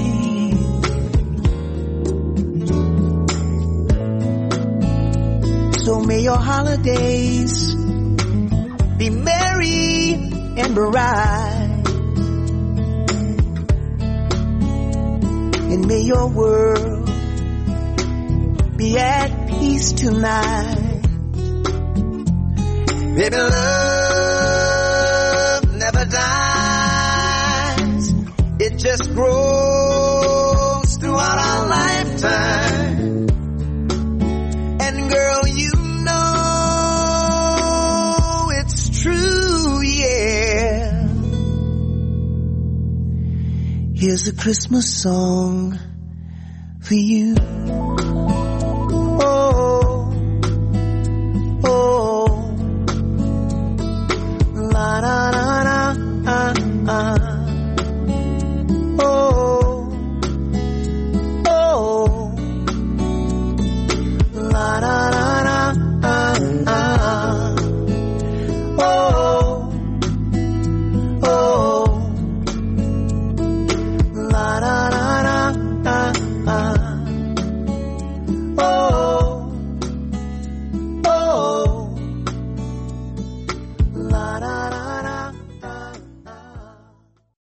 So may your holidays be merry and bright, and may your world be at peace tonight. Baby, love never dies. It just grows throughout our lifetime. And girl, you know it's true, yeah. Here's a Christmas song for you. Oh, oh, la da da da, ah, ah.